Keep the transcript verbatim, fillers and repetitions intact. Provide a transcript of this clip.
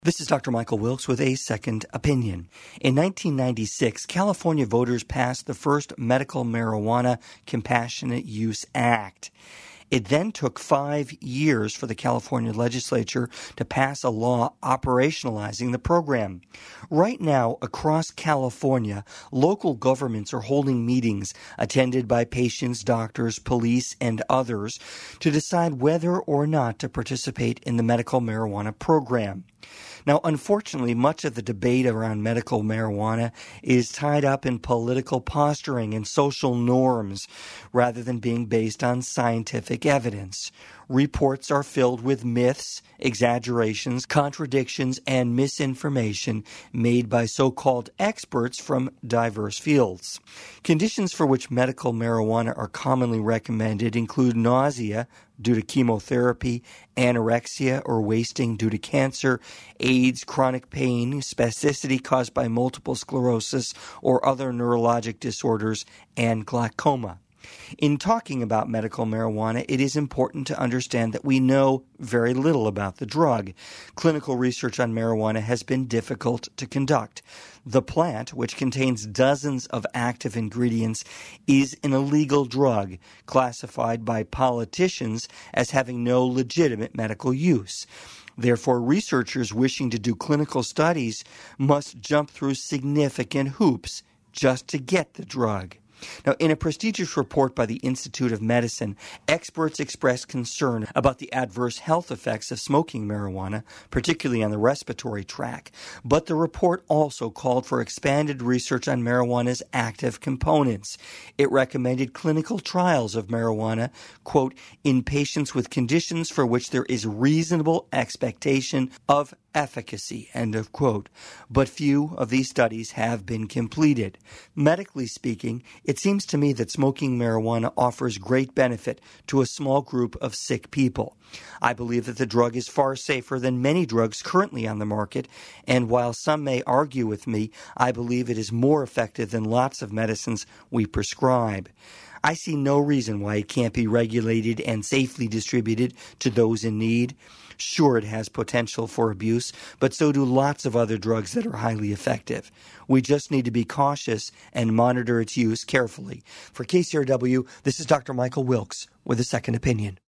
This is Doctor Michael Wilkes with a second opinion. In nineteen ninety-six, California voters passed the first Medical Marijuana Compassionate Use Act. It then took five years for the California legislature to pass a law operationalizing the program. Right now, across California, local governments are holding meetings attended by patients, doctors, police, and others to decide whether or not to participate in the medical marijuana program. Now, unfortunately, much of the debate around medical marijuana is tied up in political posturing and social norms rather than being based on scientific evidence. Reports are filled with myths, exaggerations, contradictions, and misinformation made by so-called experts from diverse fields. Conditions for which medical marijuana are commonly recommended include nausea due to chemotherapy, anorexia or wasting due to cancer, AIDS, chronic pain, spasticity caused by multiple sclerosis or other neurologic disorders, and glaucoma. In talking about medical marijuana, it is important to understand that we know very little about the drug. Clinical research on marijuana has been difficult to conduct. The plant, which contains dozens of active ingredients, is an illegal drug classified by politicians as having no legitimate medical use. Therefore, researchers wishing to do clinical studies must jump through significant hoops just to get the drug. Now, in a prestigious report by the Institute of Medicine, experts expressed concern about the adverse health effects of smoking marijuana, particularly on the respiratory tract. But the report also called for expanded research on marijuana's active components. It recommended clinical trials of marijuana, quote, in patients with conditions for which there is reasonable expectation of efficacy, end of quote. But few of these studies have been completed. Medically speaking, it seems to me that smoking marijuana offers great benefit to a small group of sick people. I believe that the drug is far safer than many drugs currently on the market, and while some may argue with me, I believe it is more effective than lots of medicines we prescribe. I see no reason why it can't be regulated and safely distributed to those in need. Sure, it has potential for abuse, but so do lots of other drugs that are highly effective. We just need to be cautious and monitor its use carefully. For K C R W, this is Doctor Michael Wilkes with a second opinion.